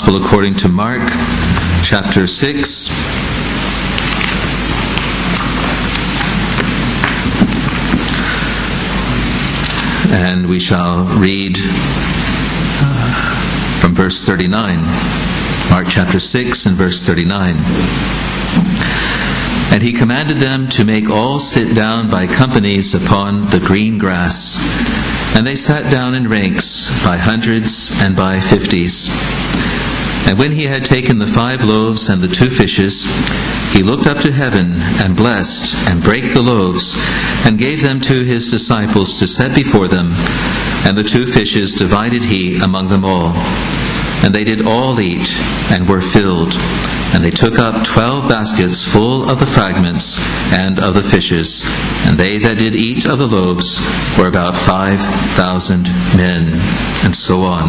Gospel according to Mark, chapter 6. And we shall read from verse 39. Mark chapter 6 and verse 39. And he commanded them to make all sit down by companies upon the green grass. And they sat down in ranks, by hundreds and by 50s. And when he had taken the 5 loaves and the 2 fishes, he looked up to heaven and blessed and brake the loaves and gave them to his disciples to set before them. And the 2 fishes divided he among them all. And they did all eat and were filled. And they took up 12 baskets full of the fragments and of the fishes. And they that did eat of the loaves were about 5,000 men. And so on.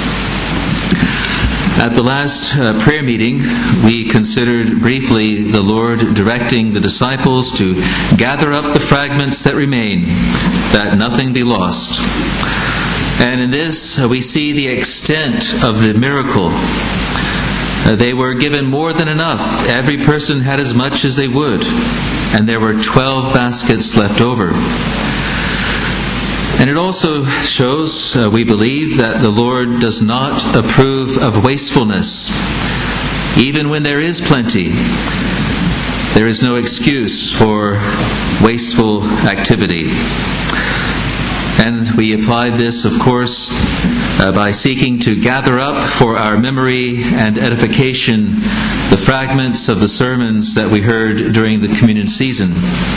At the last prayer meeting, we considered briefly the Lord directing the disciples to gather up the fragments that remain, that nothing be lost. And in this, we see the extent of the miracle. They were given more than enough. Every person had as much as they would. And there were 12 baskets left over. And it also shows, we believe, that the Lord does not approve of wastefulness. Even when there is plenty, there is no excuse for wasteful activity. And we applied this, of course, by seeking to gather up for our memory and edification the fragments of the sermons that we heard during the communion season.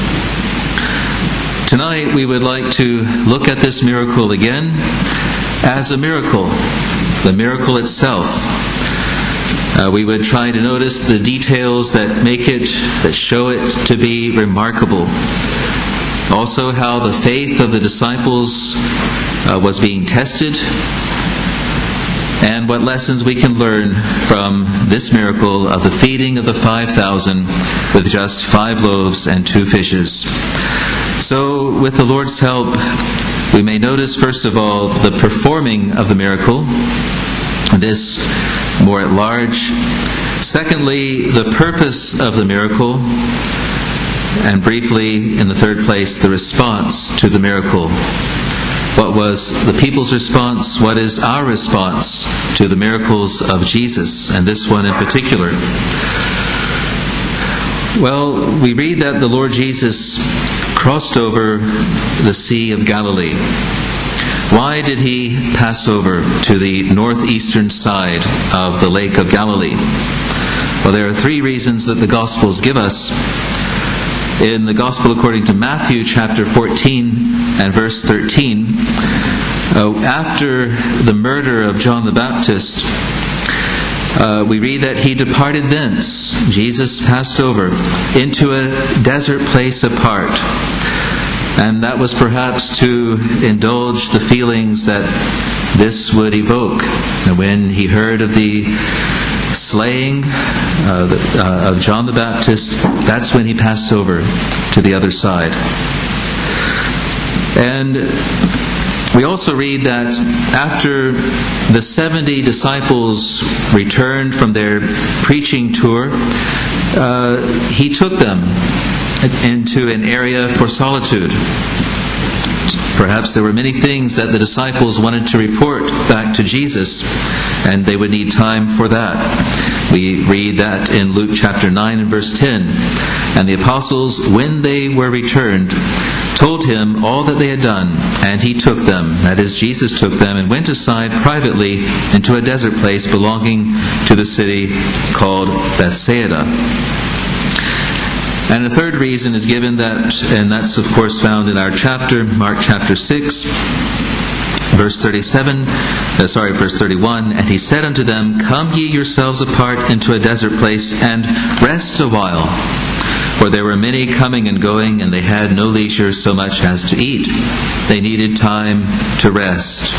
Tonight we would like to look at this miracle again as a miracle, the miracle itself. We would try to notice the details that make it, that show it to be remarkable. Also how the faith of the disciples was being tested, and what lessons we can learn from this miracle of the feeding of the 5,000 with just 5 loaves and 2 fishes. So, with the Lord's help, we may notice, first of all, the performing of the miracle, this more at large. Secondly, the purpose of the miracle. And briefly, in the third place, the response to the miracle. What was the people's response? What is our response to the miracles of Jesus, and this one in particular? Well, we read that the Lord Jesus crossed over the Sea of Galilee. Why did he pass over to the northeastern side of the Lake of Galilee? Well, there are 3 reasons that the Gospels give us. In the Gospel according to Matthew chapter 14 and verse 13, after the murder of John the Baptist, we read that he departed thence. Jesus passed over into a desert place apart. And that was perhaps to indulge the feelings that this would evoke. And when he heard of the slaying of John the Baptist, that's when he passed over to the other side. And we also read that after the 70 disciples returned from their preaching tour, he took them into an area for solitude. Perhaps there were many things that the disciples wanted to report back to Jesus, and they would need time for that. We read that in Luke chapter 9 and verse 10. And the apostles, when they were returned, told him all that they had done, and he took them, that is, Jesus took them, and went aside privately into a desert place belonging to the city called Bethsaida. And the third reason is given that, and that's of course found in our chapter, Mark chapter 6, verse 31, and he said unto them, Come ye yourselves apart into a desert place, and rest a while. For there were many coming and going, and they had no leisure so much as to eat. They needed time to rest.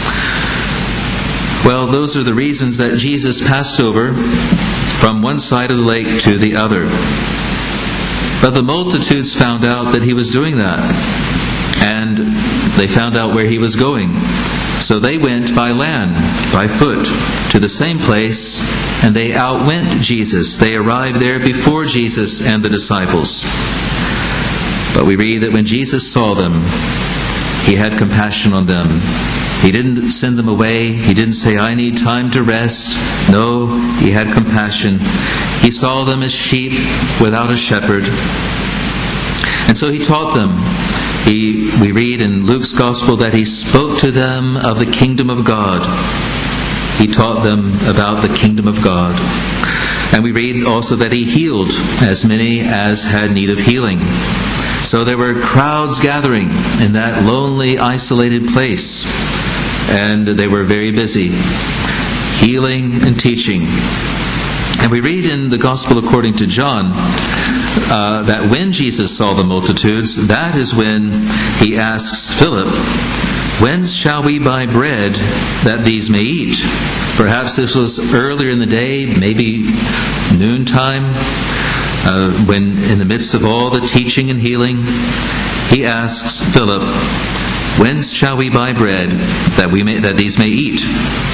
Well, those are the reasons that Jesus passed over from one side of the lake to the other. But the multitudes found out that he was doing that. And they found out where he was going. So they went by land, by foot, to the same place, and they outwent Jesus. They arrived there before Jesus and the disciples. But we read that when Jesus saw them, He had compassion on them. He didn't send them away. He didn't say, I need time to rest. No, He had compassion. He saw them as sheep without a shepherd. And so He taught them. We read in Luke's Gospel that He spoke to them of the kingdom of God. He taught them about the kingdom of God. And we read also that He healed as many as had need of healing. So there were crowds gathering in that lonely, isolated place. And they were very busy, healing and teaching. And we read in the Gospel according to John that when Jesus saw the multitudes, that is when He asks Philip, "When shall we buy bread that these may eat?" Perhaps this was earlier in the day, maybe noontime, when in the midst of all the teaching and healing, He asks Philip, "When shall we buy bread that these may eat?"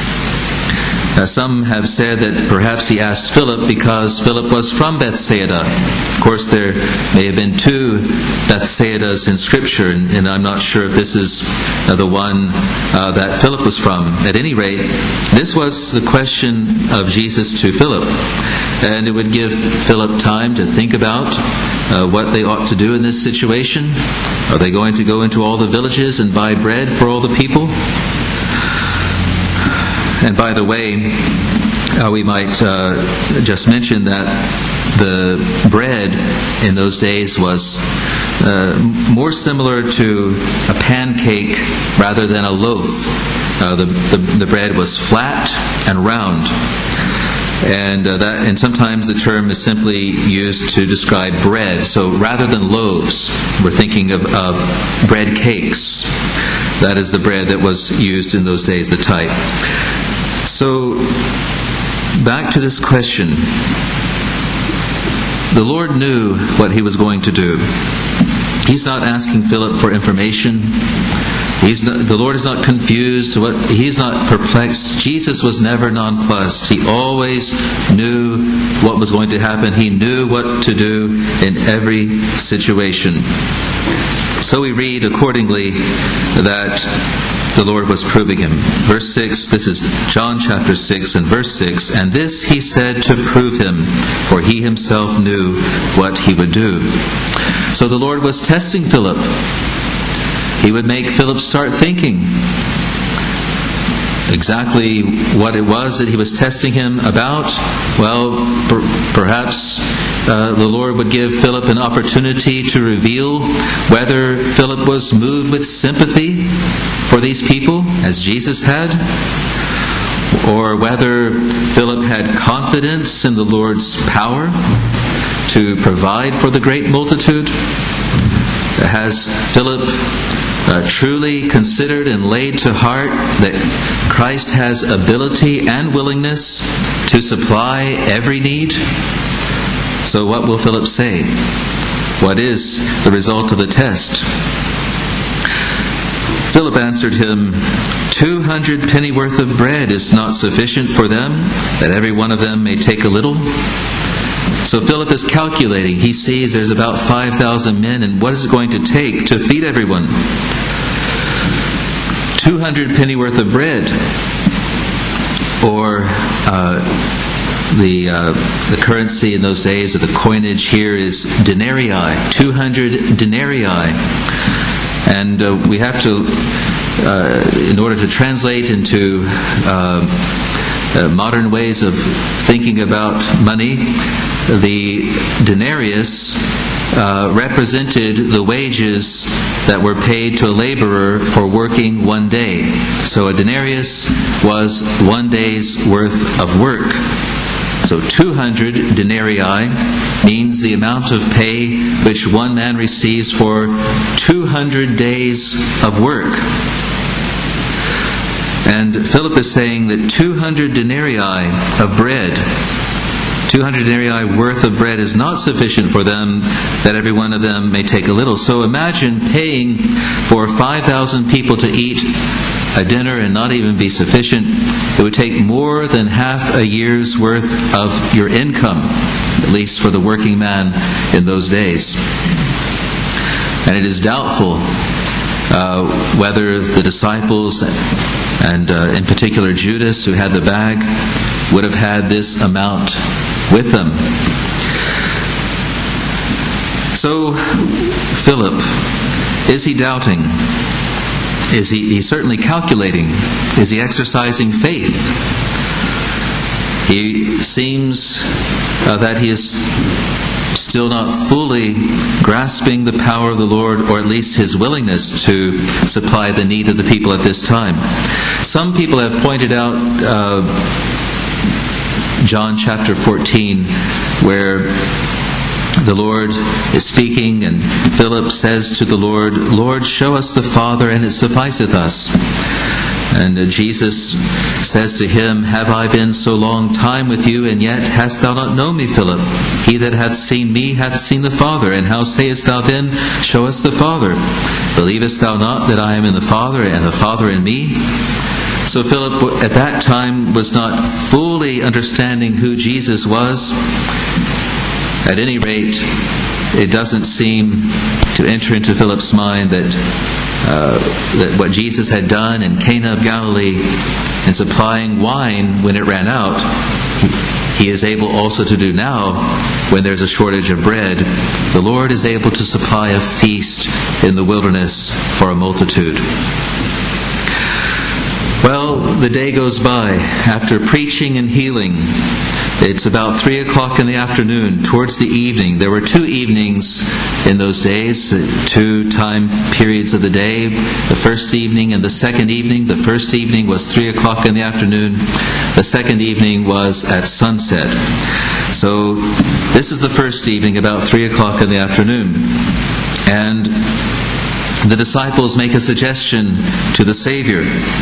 Some have said that perhaps He asked Philip because Philip was from Bethsaida. Of course, there may have been two Bethsaidas in Scripture, and I'm not sure if this is the one that Philip was from. At any rate, this was the question of Jesus to Philip, and it would give Philip time to think about what they ought to do in this situation. Are they going to go into all the villages and buy bread for all the people? And by the way, we might just mention that the bread in those days was more similar to a pancake rather than a loaf. The bread was flat and round. And sometimes the term is simply used to describe bread. So rather than loaves, we're thinking of bread cakes. That is the bread that was used in those days, the type. So, back to this question. The Lord knew what He was going to do. He's not asking Philip for information. The Lord is not confused. He's not perplexed. Jesus was never nonplussed. He always knew what was going to happen. He knew what to do in every situation. So we read accordingly that the Lord was proving him. Verse 6, this is John chapter 6 and verse 6, "And this He said to prove him, for He Himself knew what He would do." So the Lord was testing Philip. He would make Philip start thinking exactly what it was that He was testing him about. Well, perhaps the Lord would give Philip an opportunity to reveal whether Philip was moved with sympathy for these people, as Jesus had, or whether Philip had confidence in the Lord's power to provide for the great multitude. Has Philip truly considered and laid to heart that Christ has ability and willingness to supply every need? So what will Philip say? What is the result of the test? Philip answered him, 200 pennyworth of bread is not sufficient for them, that every one of them may take a little. So Philip is calculating. He sees there's about 5,000 men, and what is it going to take to feed everyone? 200 pennyworth of bread, or the currency in those days, or the coinage here, is denarii. 200 denarii. And we have to, in order to translate into modern ways of thinking about money, the denarius represented the wages that were paid to a laborer for working one day. So a denarius was 1 day's worth of work. So 200 denarii means the amount of pay which one man receives for 200 days of work. And Philip is saying that 200 denarii of bread, 200 denarii worth of bread is not sufficient for them, that every one of them may take a little. So imagine paying for 5,000 people to eat a dinner and not even be sufficient. It would take more than half a year's worth of your income, at least for the working man in those days. And it is doubtful whether the disciples, and in particular Judas, who had the bag, would have had this amount with them. So, Philip, is he doubting? Is he certainly calculating? Is he exercising faith? He seems that he is still not fully grasping the power of the Lord, or at least His willingness to supply the need of the people at this time. Some people have pointed out John chapter 14, where the Lord is speaking, and Philip says to the Lord, "Lord, show us the Father, and it sufficeth us." And Jesus says to him, "Have I been so long time with you, and yet hast thou not known me, Philip? He that hath seen me hath seen the Father. And how sayest thou then, Show us the Father? Believest thou not that I am in the Father, and the Father in me?" So Philip at that time was not fully understanding who Jesus was. At any rate, it doesn't seem to enter into Philip's mind that what Jesus had done in Cana of Galilee in supplying wine when it ran out, He is able also to do now when there's a shortage of bread. The Lord is able to supply a feast in the wilderness for a multitude. Well, the day goes by. After preaching and healing, it's about 3 o'clock in the afternoon, towards the evening. There were 2 evenings in those days, 2 time periods of the day, the first evening and the second evening. The first evening was 3 o'clock in the afternoon. The second evening was at sunset. So this is the first evening, about 3 o'clock in the afternoon. And the disciples make a suggestion to the Savior.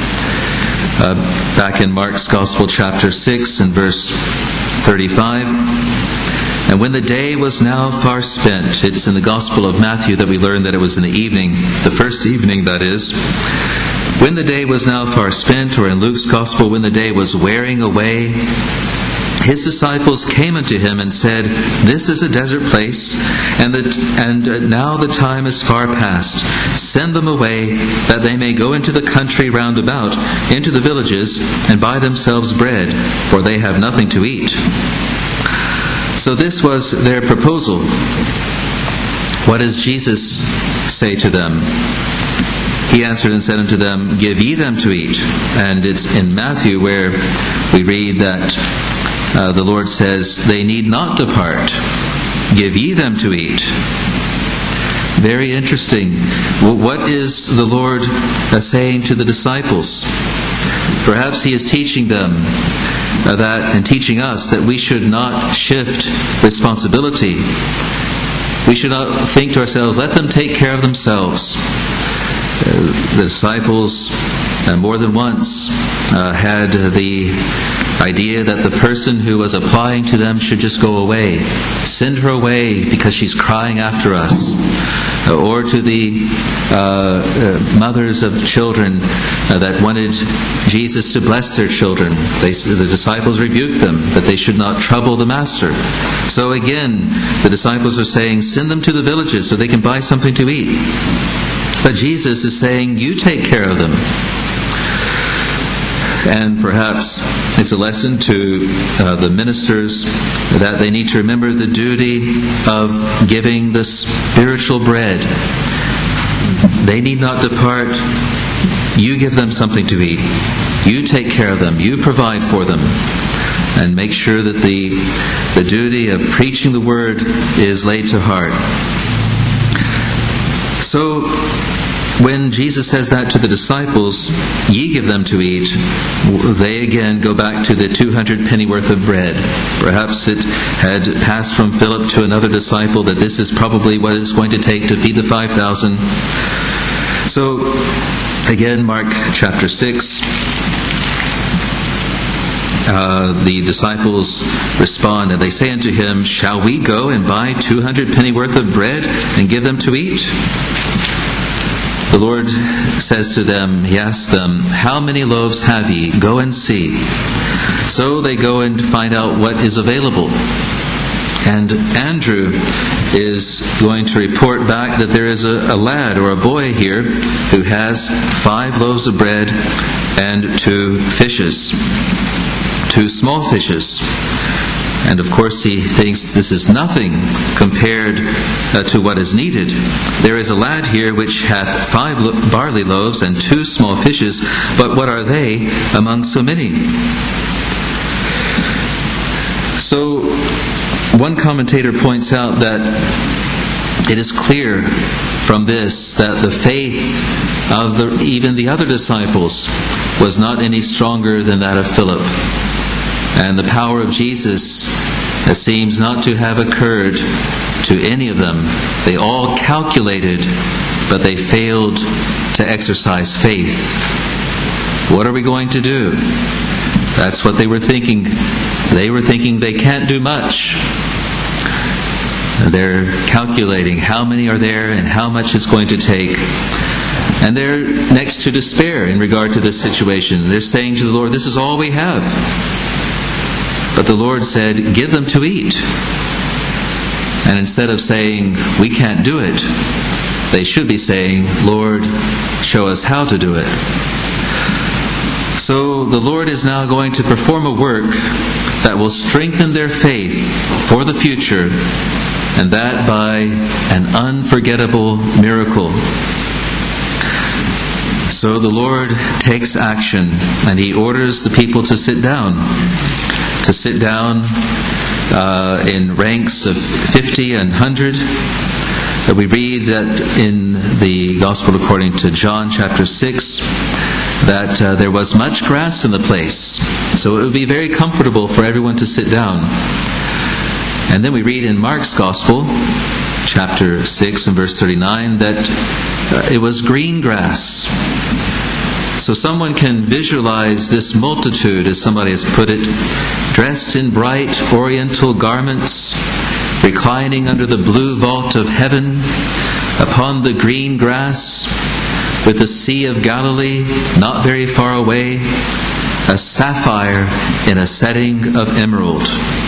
Back in Mark's Gospel, chapter 6 and verse 35. "And when the day was now far spent," it's in the Gospel of Matthew that we learn that it was in the evening, the first evening that is. "When the day was now far spent," or in Luke's Gospel, "when the day was wearing away, His disciples came unto Him and said, This is a desert place, and now the time is far past. Send them away, that they may go into the country round about, into the villages, and buy themselves bread, for they have nothing to eat." So this was their proposal. What does Jesus say to them? He answered and said unto them, "Give ye them to eat." And it's in Matthew where we read that the Lord says, "They need not depart. Give ye them to eat." Very interesting. What is the Lord saying to the disciples? Perhaps He is teaching them and teaching us that we should not shift responsibility. We should not think to ourselves, let them take care of themselves. The disciples more than once had the idea that the person who was applying to them should just go away. Send her away because she's crying after us. Or to the mothers of children that wanted Jesus to bless their children. The disciples rebuked them that they should not trouble the Master. So again, the disciples are saying, send them to the villages so they can buy something to eat. But Jesus is saying, you take care of them. And perhaps it's a lesson to the ministers that they need to remember the duty of giving the spiritual bread. They need not depart. You give them something to eat. You take care of them. You provide for them. And make sure that the duty of preaching the word is laid to heart. So, when Jesus says that to the disciples, ye give them to eat, they again go back to the 200 penny worth of bread. Perhaps it had passed from Philip to another disciple that this is probably what it's going to take to feed the 5,000. So, again, Mark chapter 6, the disciples respond and they say unto him, shall we go and buy 200 penny worth of bread and give them to eat? the Lord says to them, he asks them, "How many loaves have ye? Go and see." So they go and find out what is available. And Andrew is going to report back that there is a lad or a boy here who has 5 loaves of bread and 2 fishes, 2 small fishes. And of course he thinks this is nothing compared to what is needed. There is a lad here which hath 5 barley loaves and 2 small fishes, but what are they among so many? So one commentator points out that it is clear from this that the faith of even the other disciples was not any stronger than that of Philip. And the power of Jesus seems not to have occurred to any of them. They all calculated, but they failed to exercise faith. What are we going to do? That's what they were thinking. They were thinking they can't do much. They're calculating how many are there and how much it's going to take. And they're next to despair in regard to this situation. They're saying to the Lord, "This is all we have." But the Lord said, "Give them to eat." And instead of saying, "We can't do it," they should be saying, "Lord, show us how to do it." So the Lord is now going to perform a work that will strengthen their faith for the future, and that by an unforgettable miracle. So the Lord takes action, and He orders the people to sit down in ranks of 50 and 100. We read that in the Gospel according to John chapter 6 that there was much grass in the place, so it would be very comfortable for everyone to sit down. And then we read in Mark's Gospel chapter 6 and verse 39 that it was green grass. So someone can visualize this multitude, as somebody has put it, dressed in bright oriental garments, reclining under the blue vault of heaven, upon the green grass, with the Sea of Galilee not very far away, a sapphire in a setting of emerald.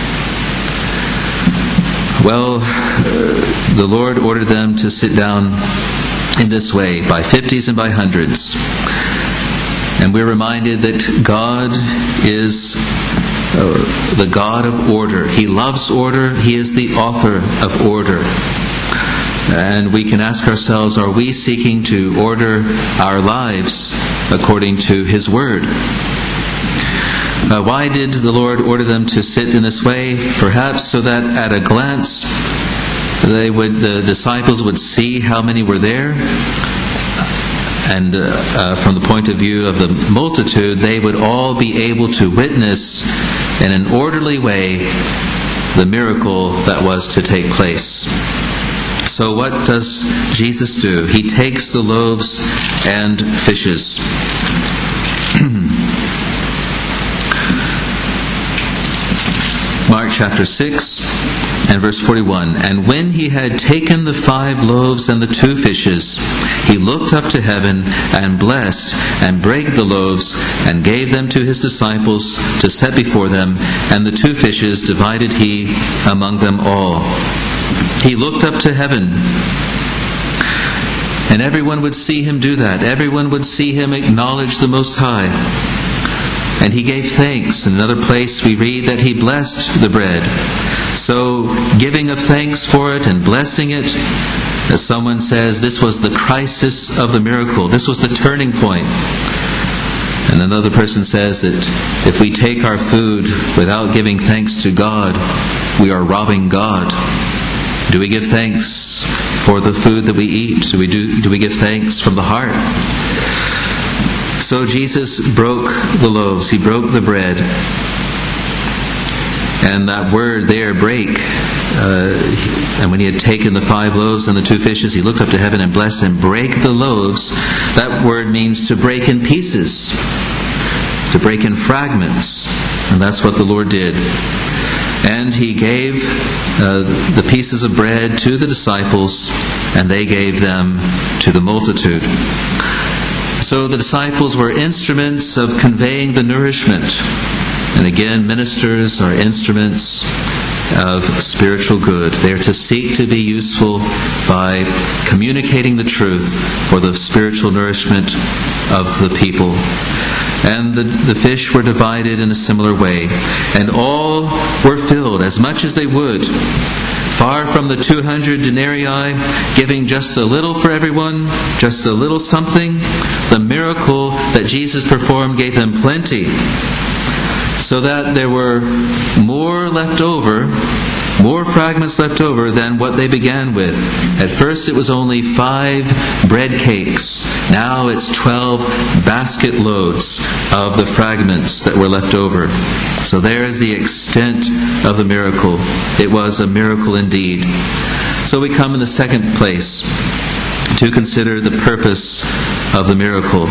Well, the Lord ordered them to sit down in this way, by 50s and by 100s. And we're reminded that God is the God of order. He loves order. He is the author of order. And we can ask ourselves, are we seeking to order our lives according to His Word? Why did the Lord order them to sit in this way? Perhaps so that at a glance the disciples would see how many were there. And from the point of view of the multitude, they would all be able to witness in an orderly way the miracle that was to take place. So what does Jesus do? He takes the loaves and fishes. Mark chapter 6 and verse 41. And when He had taken the 5 loaves and the 2 fishes, He looked up to heaven and blessed and brake the loaves and gave them to His disciples to set before them, and the 2 fishes divided He among them all. He looked up to heaven, and everyone would see Him do that. Everyone would see Him acknowledge the Most High. And He gave thanks. In another place we read that He blessed the bread. So giving of thanks for it and blessing it, as someone says, this was the crisis of the miracle. This was the turning point. And another person says that if we take our food without giving thanks to God, we are robbing God. Do we give thanks for the food that we eat? Do we give thanks from the heart? So Jesus broke the loaves. He broke the bread. And that word there, break, and when He had taken the 5 loaves and the 2 fishes, He looked up to heaven and blessed and brake the loaves. That word means to break in pieces, to break in fragments. And that's what the Lord did. And he gave the pieces of bread to the disciples, and they gave them to the multitude. So the disciples were instruments of conveying the nourishment. And again, ministers are instruments of spiritual good. They are to seek to be useful by communicating the truth for the spiritual nourishment of the people. And the fish were divided in a similar way. And all were filled as much as they would. Far from the 200 denarii, giving just a little for everyone, just a little something. The miracle that Jesus performed gave them plenty, so that there were more left over, more fragments left over than what they began with. At first it was only 5 bread cakes. Now it's 12 basket loads of the fragments that were left over. So there is the extent of the miracle. It was a miracle indeed. So we come in the second place to consider the purpose of the miracle.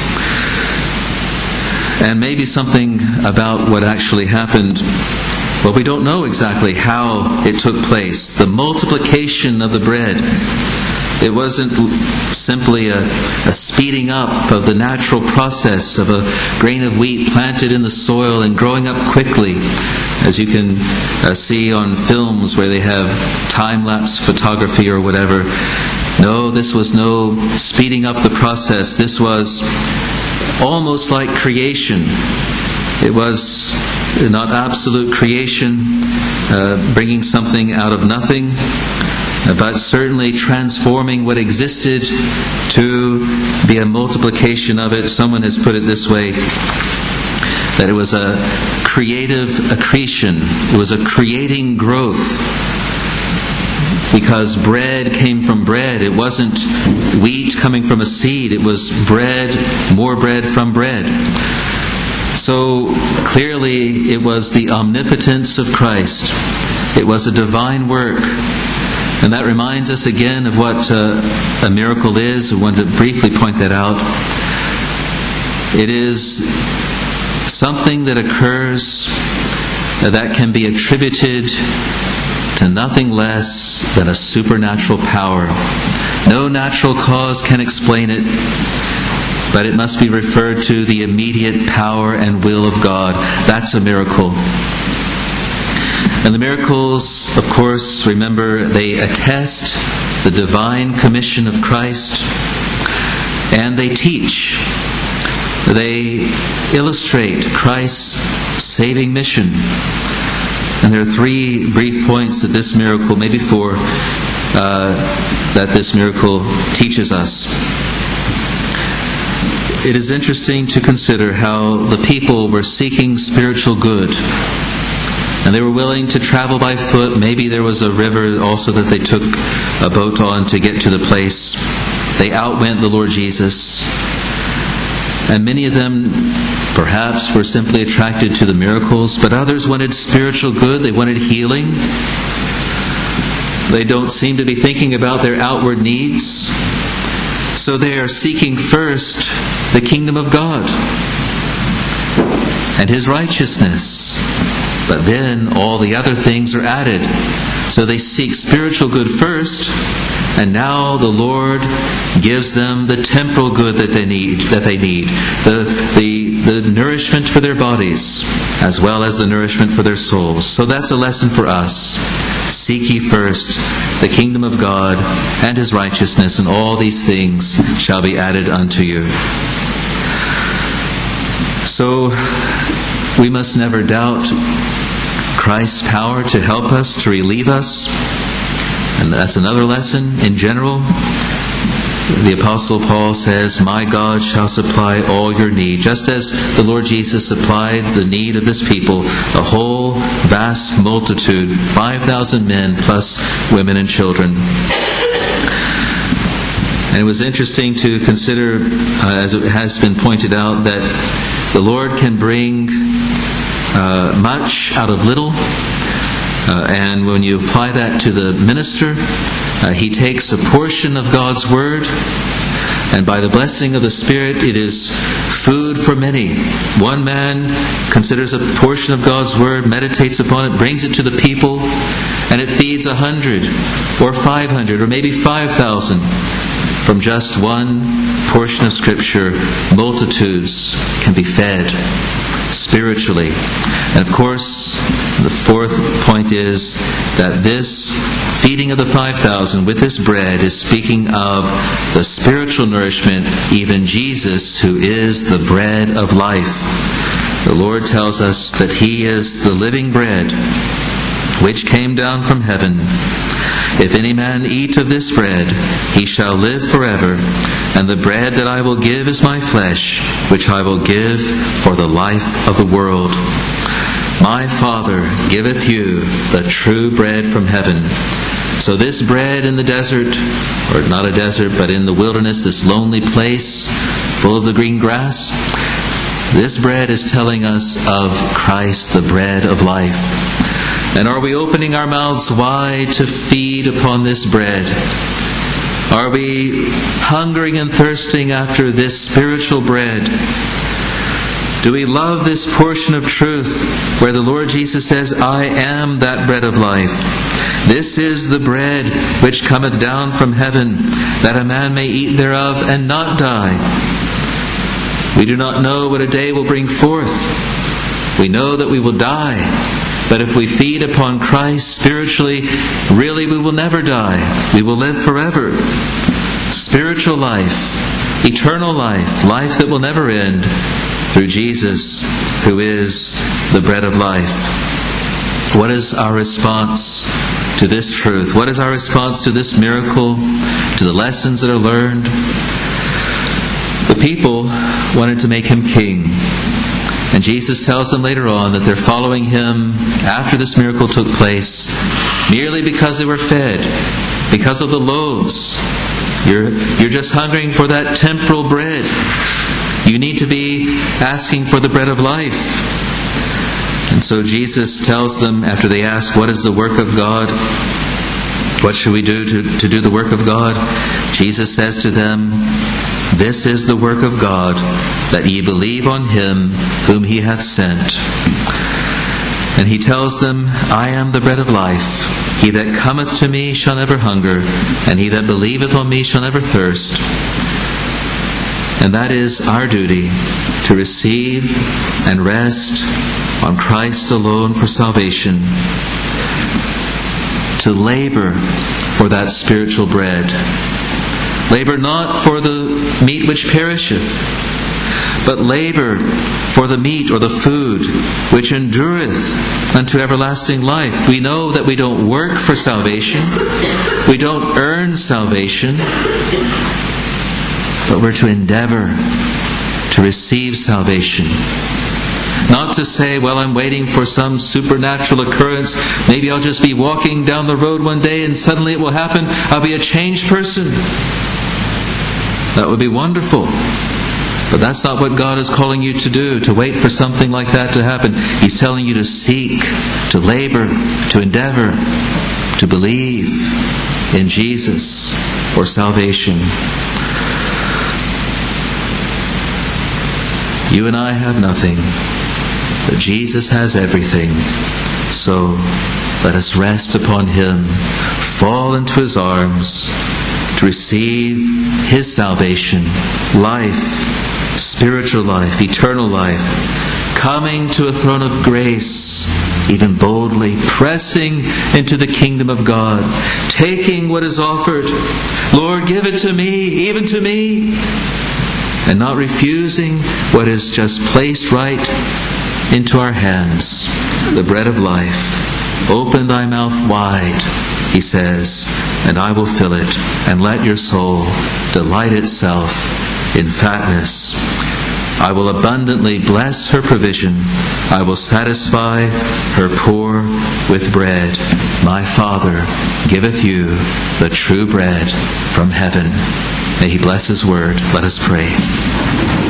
And maybe something about what actually happened. Well, we don't know exactly how it took place. The multiplication of the bread. It wasn't simply a speeding up of the natural process of a grain of wheat planted in the soil and growing up quickly, as you can see on films where they have time-lapse photography or whatever. No, this was no speeding up the process. This was almost like creation. It was not absolute creation, bringing something out of nothing, but certainly transforming what existed to be a multiplication of it. Someone has put it this way, that it was a creative accretion. It was a creating growth. Because bread came from bread. It wasn't wheat coming from a seed. It was bread, more bread from bread. So clearly it was the omnipotence of Christ. It was a divine work. And that reminds us again of what a miracle is. I want to briefly point that out. It is something that occurs that can be attributed to nothing less than a supernatural power. No natural cause can explain it, but it must be referred to the immediate power and will of God. That's a miracle. And the miracles, of course, remember, they attest the divine commission of Christ, and they teach. They illustrate Christ's saving mission. And there are 3 brief points that this miracle, maybe 4, that this miracle teaches us. It is interesting to consider how the people were seeking spiritual good. And they were willing to travel by foot. Maybe there was a river also that they took a boat on to get to the place. They outwent the Lord Jesus. And many of them perhaps were simply attracted to the miracles, but others wanted spiritual good. They wanted healing. They don't seem to be thinking about their outward needs. So they are seeking first the kingdom of God and His righteousness. But then all the other things are added. So they seek spiritual good first, and now the Lord gives them the temporal good that they need. The nourishment for their bodies, as well as the nourishment for their souls. So that's a lesson for us. Seek ye first the kingdom of God and His righteousness, and all these things shall be added unto you. So we must never doubt Christ's power to help us, to relieve us. And that's another lesson in general. The Apostle Paul says, "My God shall supply all your need." Just as the Lord Jesus supplied the need of this people, a whole vast multitude, 5,000 men plus women and children. And it was interesting to consider, as it has been pointed out, that the Lord can bring much out of little. And when you apply that to the minister, he takes a portion of God's Word And by the blessing of the Spirit, it is food for many. One man considers a portion of God's Word, meditates upon it, brings it to the people, and it feeds 100 or 500 or maybe 5,000. From just one portion of Scripture, multitudes can be fed spiritually. And of course, the fourth point is that this feeding of the 5,000 with this bread is speaking of the spiritual nourishment, even Jesus, who is the bread of life. The Lord tells us that He is the living bread which came down from heaven. If any man eat of this bread, he shall live forever. And the bread that I will give is my flesh, which I will give for the life of the world. My Father giveth you the true bread from heaven. So this bread in the desert, or not a desert, but in the wilderness, this lonely place full of the green grass, this bread is telling us of Christ, the bread of life. And are we opening our mouths wide to feed upon this bread? Are we hungering and thirsting after this spiritual bread? Do we love this portion of truth where the Lord Jesus says, I am that bread of life? This is the bread which cometh down from heaven, that a man may eat thereof and not die. We do not know what a day will bring forth. We know that we will die. But if we feed upon Christ spiritually, really we will never die. We will live forever. Spiritual life, eternal life, life that will never end, through Jesus, who is the bread of life. What is our response to this truth? What is our response to this miracle, to the lessons that are learned? The people wanted to make Him king. And Jesus tells them later on that they're following Him after this miracle took place merely because they were fed, because of the loaves. You're just hungering for that temporal bread. You need to be asking for the bread of life. And so Jesus tells them, after they ask, what is the work of God? What should we do to do the work of God? Jesus says to them, this is the work of God, that ye believe on Him whom He hath sent. And He tells them, I am the bread of life. He that cometh to me shall never hunger, and he that believeth on me shall never thirst. And that is our duty, to receive and rest on Christ alone for salvation, to labor for that spiritual bread. Labor not for the meat which perisheth, but labor for the meat or the food which endureth unto everlasting life. We know that we don't work for salvation. We don't earn salvation. But we're to endeavor to receive salvation. Not to say, well, I'm waiting for some supernatural occurrence. Maybe I'll just be walking down the road one day and suddenly it will happen. I'll be a changed person. That would be wonderful. But that's not what God is calling you to do, to wait for something like that to happen. He's telling you to seek, to labor, to endeavor, to believe in Jesus for salvation. You and I have nothing, but Jesus has everything. So let us rest upon Him, fall into His arms, to receive His salvation, life, spiritual life, eternal life, coming to a throne of grace, even boldly, pressing into the kingdom of God, taking what is offered. Lord, give it to me, even to me. And not refusing what is just placed right into our hands, the bread of life. Open thy mouth wide, He says, and I will fill it, and let your soul delight itself in fatness. I will abundantly bless her provision. I will satisfy her poor with bread. My Father giveth you the true bread from heaven. May He bless His word. Let us pray.